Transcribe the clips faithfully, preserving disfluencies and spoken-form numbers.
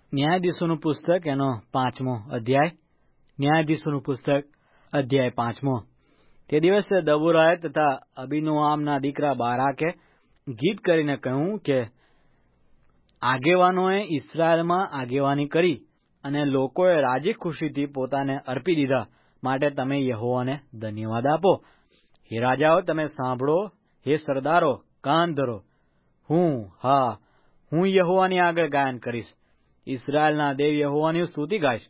ન્યાયાધીશોનું પુસ્તક એનો પાંચમો અધ્યાય. ન્યાયાધીશોનું પુસ્તક અધ્યાય પાંચમો. તે દિવસે દબોરાએ તથા અબીનોઆમના દીકરા બારાકે ગીત કરીને કહ્યું કે આગેવાનોએ ઇસ્રાયેલમાં આગેવાની કરી અને લોકોએ રાજી ખુશીથી પોતાને અર્પી દીધા માટે તમે યહોવાને ધન્યવાદ આપો. હે રાજાઓ, તમે સાંભળો. હે સરદારો, કાન ધરો. હું હા હું યહોવાની આગળ ગાયન કરીશ. ઇસ્રાયેલના દેવ યહોવાની સ્તુતિ ગાઈશ.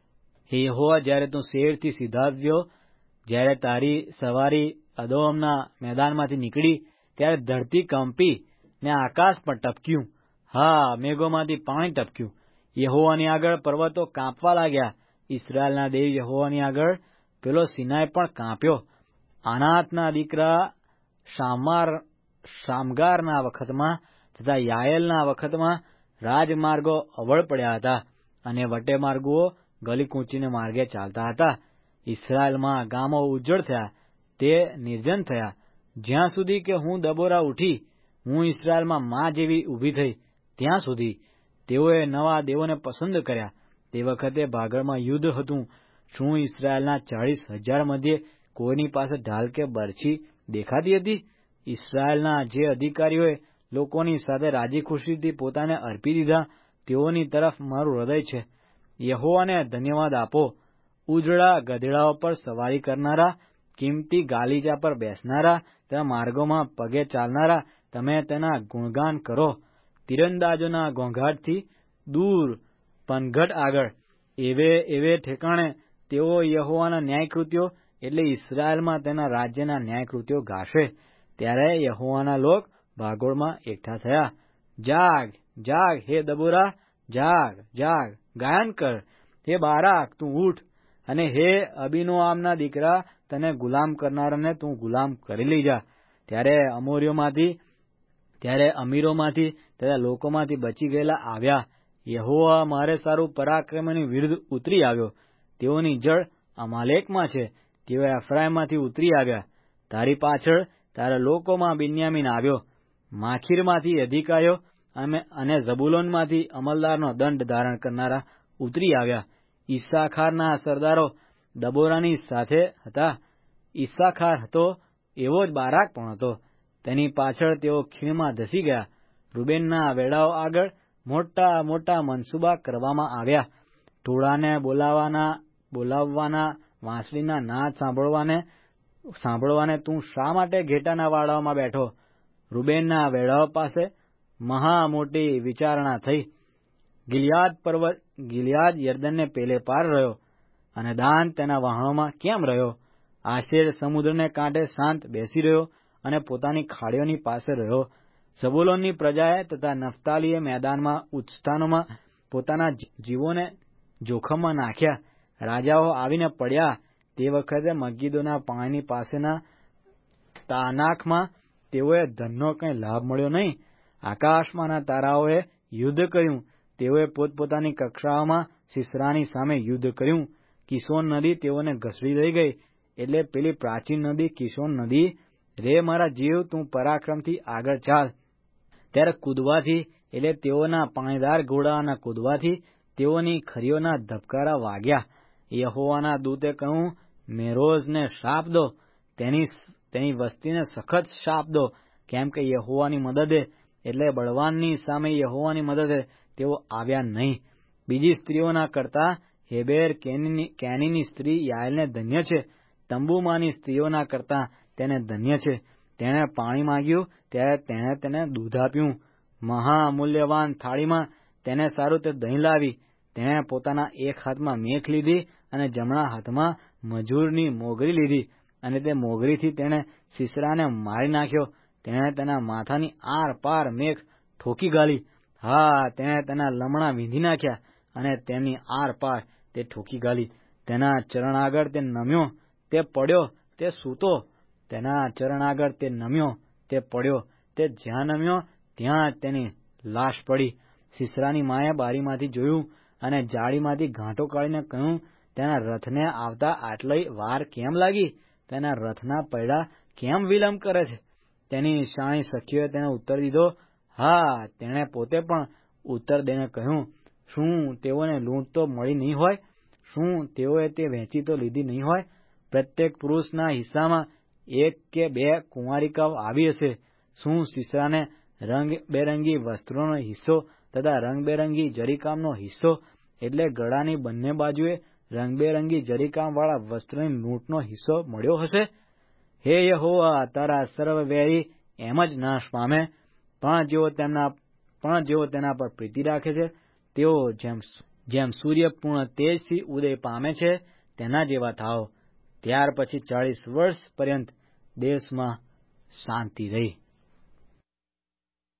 હે યહોવા, જ્યારે તું શેરથી સીધાવ્યો, જ્યારે તારી સવારી અદોમના મેદાનમાંથી નીકળી, ત્યારે ધરતી કંપી ને આકાશ પણ ટપક્યું. હા, મેઘોમાંથી પાણી ટપક્યું. યહોવાની આગળ પર્વતો કાંપવા લાગ્યા. ઇસ્રાયેલના દેવ યહોવાની આગળ પેલો સિનાય પણ કાંપ્યો. આનાતના દીકરા શામાર શામગારના વખતમાં તથા યાયેલના વખતમાં રાજમાર્ગો અવળ પડ્યા હતા અને વટેમાર્ગુઓ ગલી કૂંચીને માર્ગે ચાલતા હતા. ઇસ્રાયેલમાં ગામો ઉજ્જડ થયા, તે નિર્જન થયા, જ્યાં સુધી કે હું દબોરા ઉઠી, હું ઇસ્રાયેલમાં મા જેવી ઊભી થઈ ત્યાં સુધી. તેઓએ નવા દેવોને પસંદ કર્યા. તે વખતે ભાગળમાં યુદ્ધ હતું. શું ઇસ્રાયેલના ચાળીસ હજાર મધ્યે કોઈની પાસે ઢાલ કે બરછી દેખાતી હતી? ઇસ્રાયેલના જે અધિકારીઓએ લોકોની સાથે રાજી ખુશીથી પોતાને અર્પી દીધા, તેઓની તરફ મારું હૃદય છે. યહોવાને ધન્યવાદ આપો. ઉજળા ગધેડાઓ પર સવારી કરનારા, કિંમતી ગાલીચા પર બેસનારા, તેના માર્ગોમાં પગે ચાલનારા, તમે તેના ગુણગાન કરો. તીરંદાજોના ઘોંઘાટથી દૂર પનઘટ આગળ એવે એવે ઠેકાણે તેઓ યહોવાના ન્યાયકૃત્યો એટલે ઇસ્રાયેલમાં તેના રાજ્યના ન્યાયકૃત્યો ગાશે. ત્યારે યહોવાના લોક ભાગોળમાં એકઠા થયા. જાગ, જાગ, હે દબોરા, જાગ, જાગ, ગાયન કર. હે બારાક, તું ઉઠ, અને હે અબીનોઆમના દીકરા, તને ગુલામ કરનારાને તું ગુલામ કરી લઈ જા. ત્યારે અમોરીઓમાંથી ત્યારે અમીરોમાંથી તથા લોકોમાંથી બચી ગયેલા આવ્યા. યહોવા મારે સારું પરાક્રમની વિરુદ્ધ ઉતરી આવ્યો. તેઓની જડ અમાલેકમાં છે. તેઓ એફ્રાઈમમાંથી ઉતરી આવ્યા. તારી પાછળ તારા લોકોમાં બિન્યામીન આવ્યો. માખીરમાંથી અધિકારીઓ અને ઝબુલોનમાંથી અમલદારનો દંડ ધારણ કરનારા ઉતરી આવ્યા. ઈસાખારના સરદારો દબોરાની સાથે હતા. ઈસાખાર હતો એવો જ બારાક પણ હતો. તેની પાછળ તેઓ ખીણમાં ધસી ગયા. રૂબેનના વેડાઓ આગળ મોટા મોટા મનસૂબા કરવામાં આવ્યા. ટોળાને બોલાવવાના બોલાવવાના વાંસળીના નાદ સાંભળવાને સાંભળવાને તું શા માટે ઘેટાના વાડાઓમાં બેઠો? રૂબેનના વેડાઓ પાસે મહા મોટી વિચારણા થઈ. ગિલિયાદ પર્વત ગિલિયાદ યર્દનને પેલે પાર રહ્યો, અને દાન તેના વહાણોમાં કેમ રહ્યો? આશેર સમુદ્રને કાંઠે શાંત બેસી રહ્યો અને પોતાની ખાડીઓની પાસે રહ્યો. ઝબુલોનની પ્રજાએ તથા નફતાલીએ મેદાનમાં ઉચ્ચસ્થાનોમાં પોતાના જીવોને જોખમમાં નાખ્યા. રાજાઓ આવીને પડ્યા. તે વખતે મગીદોના પાણીની પાસેના તાનાખમાં તેઓએ ધનનો કંઈ લાભ મળ્યો નહીં. આકાશમાંના તારાઓએ યુદ્ધ કર્યું. તેઓએ પોતપોતાની કક્ષાઓમાં સિસરાની સામે યુદ્ધ કર્યું. કિશોન નદી તેઓને ઘસડી લઈ ગઈ. એટલે પેલી પ્રાચીન નદી કિશોન નદી, રે મારા જીવ, તું પરાક્રમથી આગળ ચાલ. ત્યારે કૂદવાથી એટલે તેઓના પાણીદાર ઘોડાના કૂદવાથી તેઓની ખરીઓના ધબકારા વાગ્યા. યહોવાના દૂતે કહ્યું, મેરોઝને શાપ દો, તેની તેની વસ્તીને સખત શાપ દો, કેમ કે યહોવાની મદદે એટલે બળવાનની સામે યહોવાની મદદે તેઓ આવ્યા નહીં. બીજી સ્ત્રીઓના કરતા હેબેર કેનીની સ્ત્રી યાએલને ધન્ય છે. તંબુમાંની સ્ત્રીઓના કરતા તેને ધન્ય છે. તેણે પાણી માંગ્યું ત્યારે તેણે તેને દૂધ આપ્યું. મહામૂલ્યવાન થાળીમાં તેને સારું તે દહીં લાવી. તેણે પોતાના એક હાથમાં મેખ લીધી અને જમણા હાથમાં મજૂરની મોગરી લીધી, અને તે મોગરીથી તેણે સિસરાને મારી નાખ્યો. તેણે તેના માથાની આર પાર મેખ ઠોકી ગાલી. હા, તેણે તેના લમણા વીંધી નાખ્યા અને તેમની આર પાર તે ઠોકી ગાલી. તેના ચરણ આગળ તે નમ્યો, તે પડ્યો, તે સૂતો. તેના ચરણ આગળ તે નમ્યો, તે પડ્યો, તે જ્યાં નમ્યો ત્યાં તેની લાશ પડી. સિસરાની માએ બારીમાંથી જોયું અને જાળીમાંથી ગાંઠો કાઢીને કહ્યું, તેના રથને આવતા આટલી વાર કેમ લાગી? તેના રથના પૈડા કેમ વિલંબ કરે છે? તેની શાણી સખીઓએ તેને ઉત્તર દીધો. હા, તેણે પોતે પણ ઉત્તર દઈને કહ્યું, શું તેઓને લૂંટ તો મળી નહીં હોય? શું તેઓએ તે વહેંચી તો લીધી નહીં હોય? પ્રત્યેક પુરુષના હિસ્સામાં એક કે બે કુંવારિકાઓ આવી હશે. શું સીસરાને રંગબેરંગી વસ્ત્રોનો હિસ્સો તથા રંગબેરંગી જરીકામનો હિસ્સો એટલે ગળાની બંને બાજુએ રંગબેરંગી જરીકામવાળા વસ્ત્રની લૂંટનો હિસ્સો મળ્યો હશે? હે યહોવા, તારા સર્વવૈરી એમ જ નાશ પામે, પણ જેઓ તેમના પણ જેઓ તેના પર પ્રીતિ રાખે છે તેઓ જેમ જેમ સૂર્ય પૂર્ણ તેજથી ઉદય પામે છે તેના જેવા થાઓ. ત્યાર પછી ચાળીસ વર્ષ પર્યંત દેશમાં શાંતિ રહી.